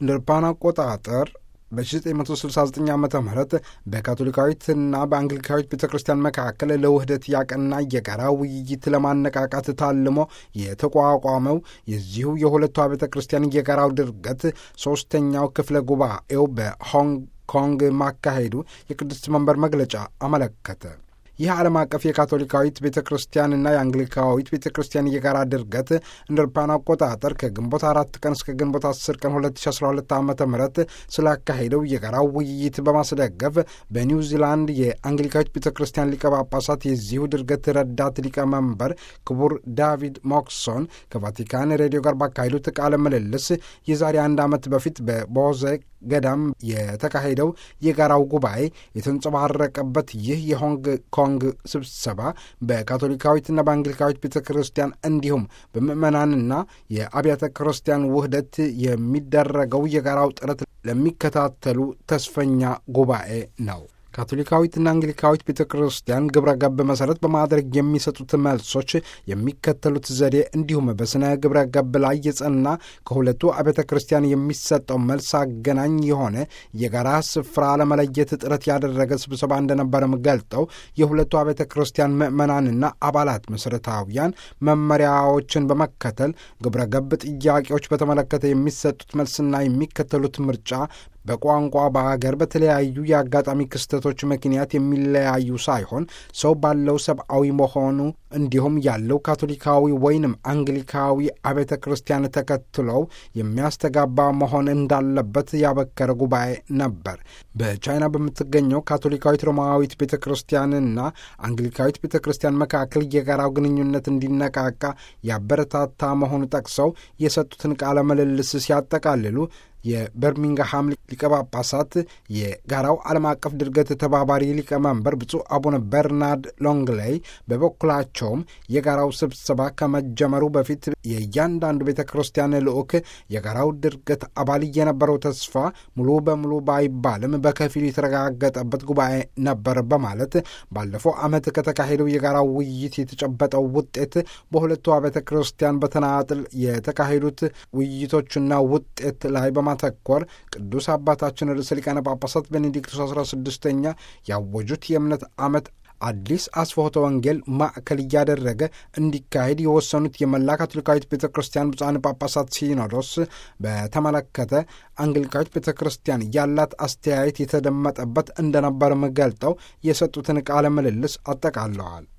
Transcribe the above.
እንደ አውሮፓውያን አቆጣጠር በ1969 ዓመተ ምህረት በካቶሊካዊትና በአንግሊካዊት ቤተ ክርስቲያን መካከል ለውህደት ያቀና የጋራ ውይይት ለማነቃቃት ታልሞ የተቋቋመው የዚሁ የሁለቱ ቤተ ክርስቲያን የጋራው ድርገት ሦስተኛው ክፍለ ጉባኤው በሆንግ ኮንግ ማካሄዱ የቅድስት መንበር መግለጫ አመለከተ። ይህ ዓለም አቀፍ የካቶሊካዊት ቤተ ክርስቲያንና የአንግሊካዊት ቤተ ክርስቲያን የጋራ ድርገት እንደ አውሮፓውያን አቆጣጠር ከግንቦት 4 ቀን እስከ ግንቦት 10 ቀን 2012 ዓ ም ስላካሄደው የጋራው ውይይት በማስደገፍ በኒውዚላንድ የአንግሊካዊት ቤተ ክርስቲያን ሊቀ ጳጳሳት የዚሁ ድርገት ረዳት ሊቀመንበር ክቡር ዳቪድ ሞክሶን ከቫቲካን ሬዲዮ ጋር ባካሄዱት ቃለ ምልልስ የዛሬ አንድ ዓመት በፊት በቦዜ ገዳም የተካሄደው የጋራው ጉባኤ የተንጸባረቀበት ይህ የሆንግ ኮንግ ስብሰባ በካቶሊካዊትና በአንግሊካዊት ቤተ ክርስቲያን እንዲሁም በምዕመናንና የአብያተ ክርስቲያን ውህደት የሚደረገው የጋራው ጥረት ለሚከታተሉ ተስፈኛ ጉባኤ ነው። ካቶሊካዊትና አንግሊካዊት ቤተ ክርስቲያን ግብረ ገብ መሠረት በማድረግ የሚሰጡት መልሶች የሚከተሉት ዘዴ እንዲሁም በስነ ግብረ ገብ ላይ የጸና ከሁለቱ አብያተ ክርስቲያን የሚሰጠው መልስ አገናኝ የሆነ የጋራ ስፍራ ለመለየት ጥረት ያደረገ ስብሰባ እንደነበረም ገልጠው የሁለቱ አብያተ ክርስቲያን ምዕመናንና አባላት መሠረታዊያን መመሪያዎችን በመከተል ግብረ ገብ ጥያቄዎች በተመለከተ የሚሰጡት መልስና የሚከተሉት ምርጫ በቋንቋ በአገር በተለያዩ የአጋጣሚ ክስተቶች ምክንያት የሚለያዩ ሳይሆን ሰው ባለው ሰብአዊ መሆኑ እንዲሁም ያለው ካቶሊካዊ ወይንም አንግሊካዊ አብያተ ክርስቲያን ተከትለው የሚያስተጋባ መሆን እንዳለበት ያበከረ ጉባኤ ነበር። በቻይና በምትገኘው ካቶሊካዊት ሮማዊት ቤተ ክርስቲያንና አንግሊካዊት ቤተ ክርስቲያን መካከል የጋራው ግንኙነት እንዲነቃቃ ያበረታታ መሆኑ ጠቅሰው የሰጡትን ቃለ ምልልስ ሲያጠቃልሉ የበርሚንግሃም ሊቀ ጳጳሳት የጋራው ዓለም አቀፍ ድርገት ተባባሪ ሊቀመንበር ብፁዕ አቡነ በርናርድ ሎንግሌይ በበኩላቸውም የጋራው ስብሰባ ከመጀመሩ በፊት የእያንዳንዱ ቤተ ክርስቲያን ልዑክ የጋራው ድርገት አባል የነበረው ተስፋ ሙሉ በሙሉ ባይባልም በከፊል የተረጋገጠበት ጉባኤ ነበር በማለት ባለፈው ዓመት ከተካሄደው የጋራው ውይይት የተጨበጠው ውጤት በሁለቱ ቤተ ክርስቲያን በተናጥል የተካሄዱት ውይይቶችና ውጤት ላይ ማተኮር ቅዱስ አባታችን ርዕሰ ሊቃነ ጳጳሳት ቤኔዲክቱስ 16ኛ ያወጁት የእምነት ዓመት አዲስ አስፎቶ ወንጌል ማዕከል እያደረገ እንዲካሄድ የወሰኑት የመላ ካቶሊካዊት ቤተ ክርስቲያን ብፁዓን ጳጳሳት ሲኖዶስ በተመለከተ አንግሊካዊት ቤተ ክርስቲያን ያላት አስተያየት የተደመጠበት እንደነበር ገልጠው የሰጡትን ቃለ ምልልስ አጠቃለዋል።